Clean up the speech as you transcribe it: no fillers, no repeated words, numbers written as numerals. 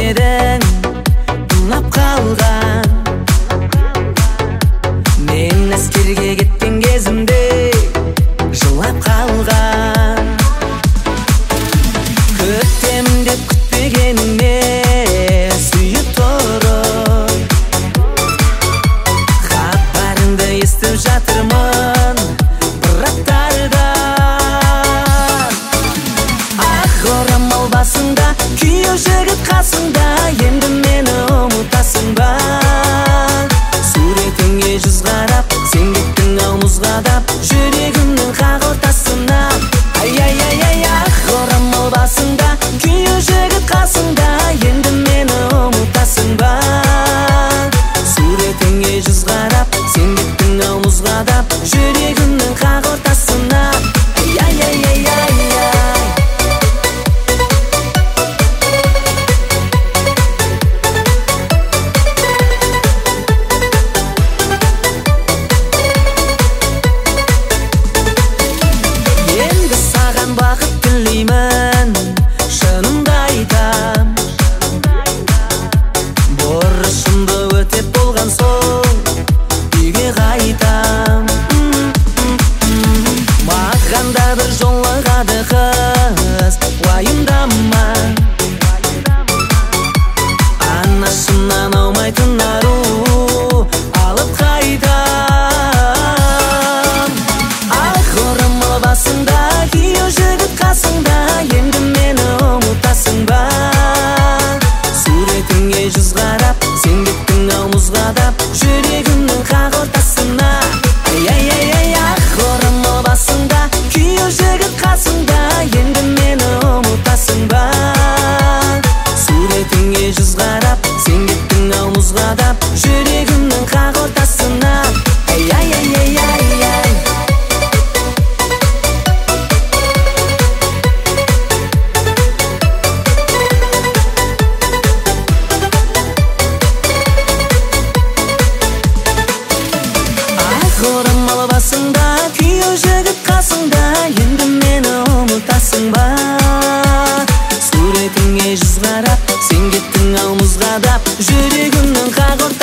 бөлмедің ұнап қалған. Мен әскерге кеткен кезімде жылап қалған. Күтем деп күтпегеніңе сүйіп тұрып, хабарыңды естіп жатырмын бір аптардан. Ақ орамал басыңда, күйеу жігіт қасыңда, енді мені ұмытасың ба? Суретіңе жүз қарап, сен кеттің ау мұз қадап, жүрегімнің қақ ортасына. Ай-ай-ай-ай, ақ орамал басыңда, күйеу жігіт қасыңда, енді мені ұмытасың ба? Суретіңе жүз қарап, сен кеттің ау мұз қадап, жүрегімнің қақ ортасына. Ай-ай-ай-ай-ай. Бақыт тілеймін, шынымды айтам. Борышымды өтеп болған соң үйге қайтам. Маған да бір жолығады қыз, уайымдама. Анашымнан аумайтын ару алып қайтам. Ақ орамал басыңда, күйеу жігіт қасыңда, енді мені ұмытасың ба? Суретіңе жүз қарап, сен кеттің ау мұз қадап, жүрегімнің қақ ортасына. Ай-ай-ай-ай, ақ орамал басыңда, күйеу жігіт қасыңда, енді мені ұмытасың ба? Суретіңе жүз қарап, сен кеттің ау мұз қадап, жүрегімнің қақ ортасына. Ай-ай-ай-ай-ай. Орамал басыңда, күйеу жігіт қасыңда, енді мені ұмытасың ба? Суретіңе жүз қарап, сен кеттің ау мұз қадап, жүрегімнің қақ